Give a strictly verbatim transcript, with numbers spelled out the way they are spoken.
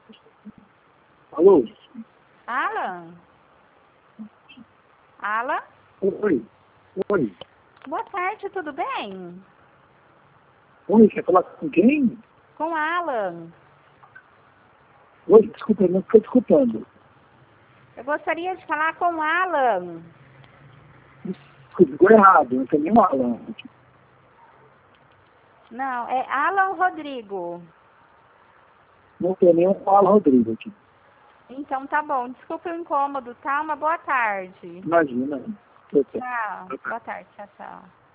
Alô? Alan? Alan? Oi. Oi. Boa tarde, tudo bem? Oi, quer falar com quem? Com Alan. Oi, desculpa, eu não estou escutando. Eu gostaria de falar com Alan. Desculpa, ficou errado, não tem nenhum Alan aqui. Não, é Alan Rodrigo. Não tem nenhum Alan Rodrigo aqui. Então tá bom, desculpa o incômodo, tá? Uma boa tarde. Imagina. Eu tô- Tchau. Boa tarde, tchau, tchau.